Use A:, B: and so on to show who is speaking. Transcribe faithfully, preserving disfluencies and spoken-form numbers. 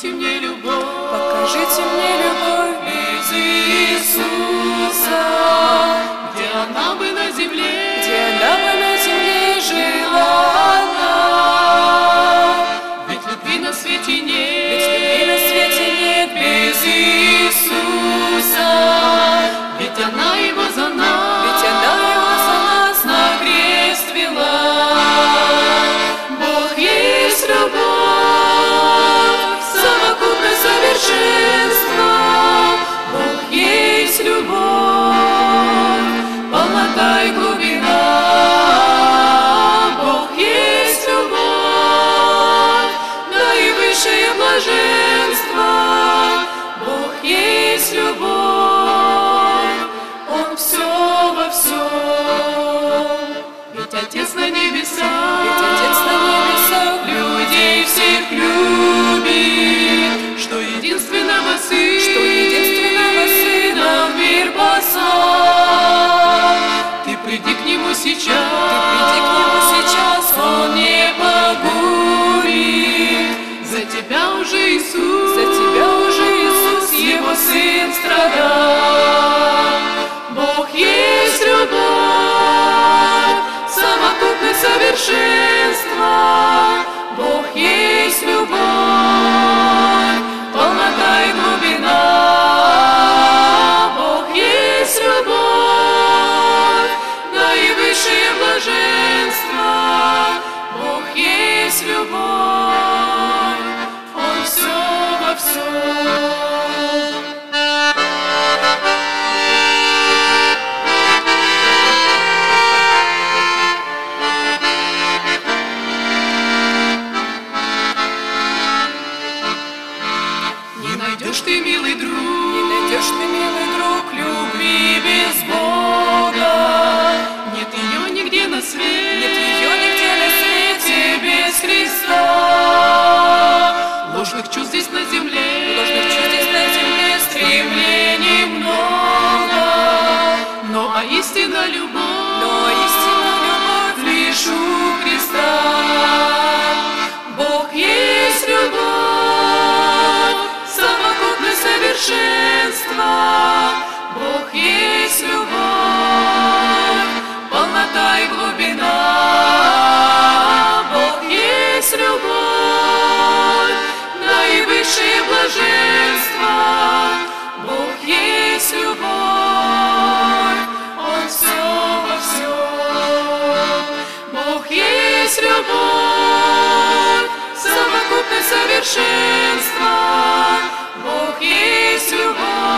A: покажите мне любовь,
B: покажите мне любовь
A: без Иисуса, где она бы на земле,
B: где она бы на земле жила она.
A: Ведь любви на свете нет,
B: ведь любви на свете нет
A: без Иисуса, ведь она его за нас,
B: ведь она его за нас
A: на крест вела. Бог есть любовь, совокупность совершенства. Бог есть любовь, полнота и глубина. Бог есть любовь, наивысшее блаженство. Бог есть любовь, Он все во всем. Ведь Отец на небесах,
B: ведь Отец на небесах
A: людей всех любит, что единственного Сына,
B: что единственного Сына
A: в мир послал. Ты приди к Нему сейчас,
B: ты приди к Нему сейчас,
A: Он не погубит. За тебя уже Иисус,
B: за тебя уже Иисус,
A: Его Сын страдал. Бог есть любовь, совокупность совершенства. Бог есть любовь, полнота и глубина. Бог есть любовь, наивысшее блаженство. Бог есть любовь, Он все во всем. Не найдешь ты, милый друг,
B: не найдешь ты, милый друг,
A: любви без Бога. Нет ее нигде на свете,
B: нет ее нигде на свете
A: без Христа. Ложных чувств здесь на земле,
B: ложных чувств здесь на земле,
A: стремлений много, но а истинна любовь,
B: но истинна любовь
A: лишь у Христа. Бог есть любовь, совокупность совершенства. Бог есть любовь, полнота и глубина. Бог есть любовь, наивысшее блаженство. Бог есть любовь, Он все во всем. Бог есть любовь, совокупность совершенства. Бог есть любовь.